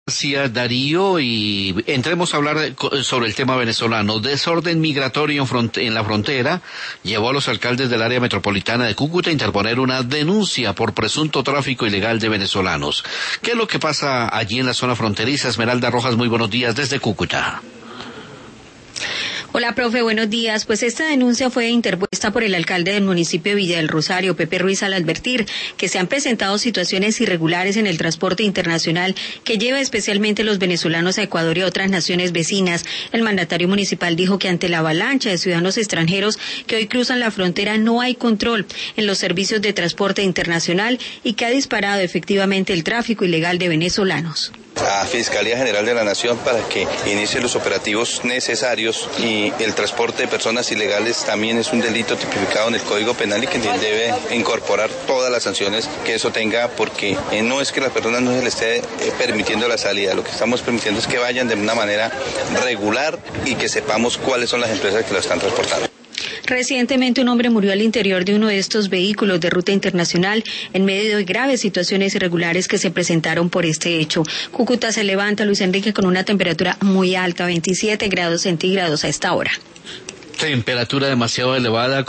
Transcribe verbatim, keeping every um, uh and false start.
Gracias, Darío, y entremos a hablar de, sobre el tema venezolano. Desorden migratorio en, front, en la frontera llevó a los alcaldes del área metropolitana de Cúcuta a interponer una denuncia por presunto tráfico ilegal de venezolanos. ¿Qué es lo que pasa allí en la zona fronteriza? Esmeralda Rojas, muy buenos días desde Cúcuta. Hola, profe, buenos días. Pues esta denuncia fue interpuesta por el alcalde del municipio de Villa del Rosario, Pepe Ruiz, al advertir que se han presentado situaciones irregulares en el transporte internacional que lleva especialmente los venezolanos a Ecuador y a otras naciones vecinas. El mandatario municipal dijo que ante la avalancha de ciudadanos extranjeros que hoy cruzan la frontera no hay control en los servicios de transporte internacional y que ha disparado efectivamente el tráfico ilegal de venezolanos. A Fiscalía General de la Nación para que inicie los operativos necesarios, y el transporte de personas ilegales también es un delito tipificado en el Código Penal y que debe incorporar todas las sanciones que eso tenga, porque eh, no es que a las personas no se les esté eh, permitiendo la salida, lo que estamos permitiendo es que vayan de una manera regular y que sepamos cuáles son las empresas que lo están transportando. Recientemente un hombre murió al interior de uno de estos vehículos de ruta internacional en medio de graves situaciones irregulares que se presentaron por este hecho. Cúcuta se levanta, Luis Enrique, con una temperatura muy alta, veintisiete grados centígrados a esta hora. Temperatura demasiado elevada.